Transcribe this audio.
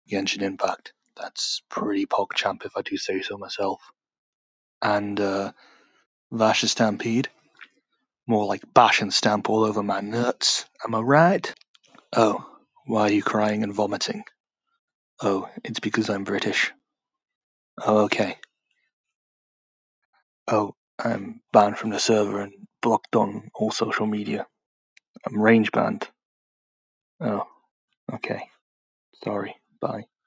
Genshin Impact. That's pretty PogChamp if I do say so myself. And Vash Stampede, more like bash and stamp all over my nuts. Am I right? Oh, why are you crying and vomiting? Oh, it's because I'm British. Oh, okay. Oh, I'm banned from the server and blocked on all social media. I'm range banned. Oh, okay. Sorry. Bye.